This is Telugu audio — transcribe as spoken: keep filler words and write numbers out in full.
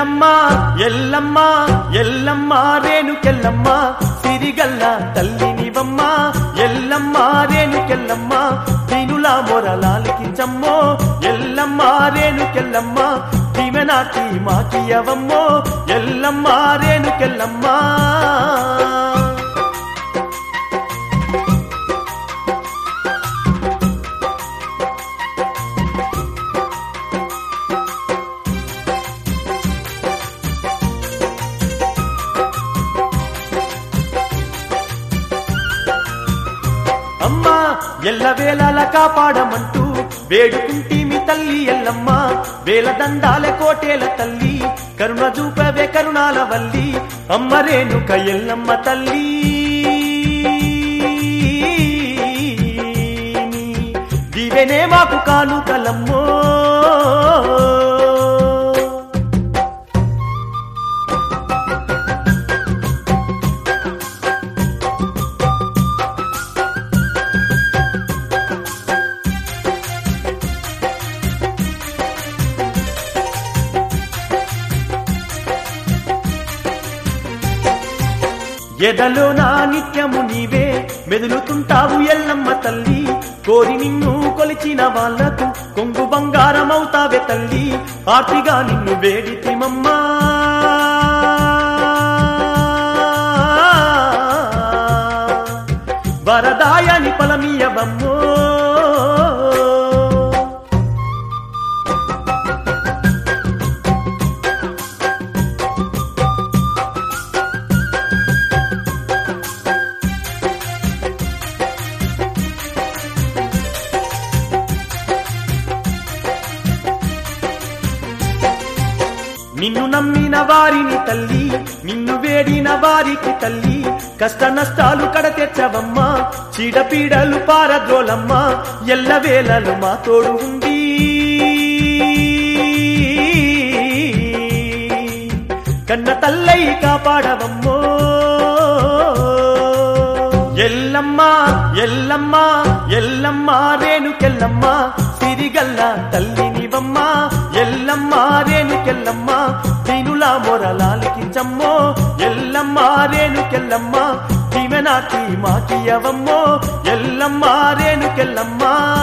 ఎల్లమ్మ ఎల్లమ్మ ఎల్లమ్మ రేణుకెల్లమ్మ సిరిగల్ల తల్లినివమ్మ ఎల్లమ్మ రేణుకెల్లమ్మ దీనుల మొరలాలికించమ్మో ఎల్లమ్మ రేణుకెల్లమ్మ దీవెనాటి మాకియవమ్మో ఎల్లమ్మ రేణుకెల్లమ్మ అమ్మా ఎల్లవేళల కాపాడమంటూ వేడుకుంటీమి తల్లి ఎల్లమ్మ వేల దండాల కోటేల తల్లి కరుణ చూపవే కరుణాల వల్లి అమ్మ రేణుక ఎల్లమ్మ తల్లి దీవెనే మాకు కానుకలమ్మో ఎదలో నా నిత్యము నీవే మెదులుతుంటావు ఎల్లమ్మ తల్లి కోరి నిన్ను కొలిచిన వాళ్లకు కొంగు బంగారమవుతావే తల్లి ఆర్తిగా నిన్ను వేడితిమమ్మా వరదాయని పలమీయవమ్మో నిన్ను నమ్మిన వారిని తల్లి నిన్ను వేడిన వారికి తల్లి కష్ట నష్టాలు కడతెచ్చవమ్మా చీడపీడలు పారద్రోలమ్మా ఎల్లవేళలు మా తోడు ఉంది కన్న తల్లై కాపాడవమ్మో ఎల్లమ్మ ఎల్లమ్మ ఎల్లమ్మ రేణుకెల్లమ్మ సిరిగల్ల తల్లినివమ్మ ఎల్లమ్మ రేణుకెల్లమ్మ దీనుల మొరలాలికించమ్మో ఎల్లమ్మ రేణుకెల్లమ్మ దీవెనాటి మాకియవమ్మో ఎల్లమ్మ రేణుకెల్లమ్మ